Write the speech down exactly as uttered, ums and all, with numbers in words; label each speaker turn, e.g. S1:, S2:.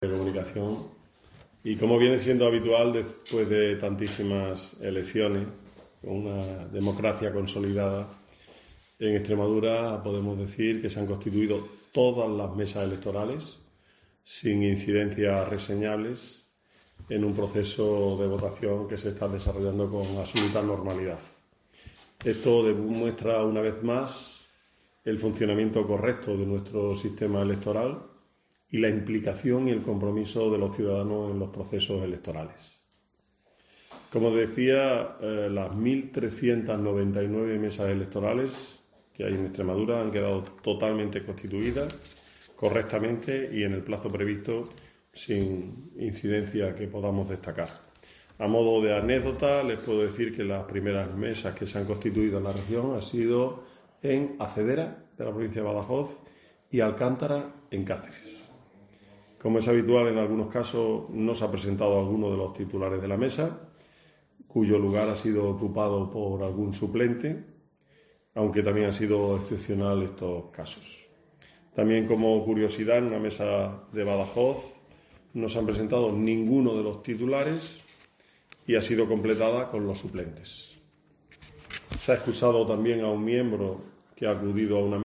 S1: de comunicación, y como viene siendo habitual después de tantísimas elecciones, con una democracia consolidada en Extremadura, podemos decir que se han constituido todas las mesas electorales sin incidencias reseñables en un proceso de votación que se está desarrollando con absoluta normalidad. Esto demuestra una vez más el funcionamiento correcto de nuestro sistema electoral y la implicación y el compromiso de los ciudadanos en los procesos electorales. Como decía, eh, las mil trescientas noventa y nueve mesas electorales que hay en Extremadura han quedado totalmente constituidas, correctamente y en el plazo previsto, sin incidencia que podamos destacar. A modo de anécdota, les puedo decir que las primeras mesas que se han constituido en la región han sido en Acedera, de la provincia de Badajoz, y Alcántara, en Cáceres. Como es habitual, en algunos casos no se ha presentado alguno de los titulares de la mesa, cuyo lugar ha sido ocupado por algún suplente, aunque también ha sido excepcional estos casos. También, como curiosidad, en una mesa de Badajoz no se han presentado ninguno de los titulares y ha sido completada con los suplentes. Se ha excusado también a un miembro que ha acudido a una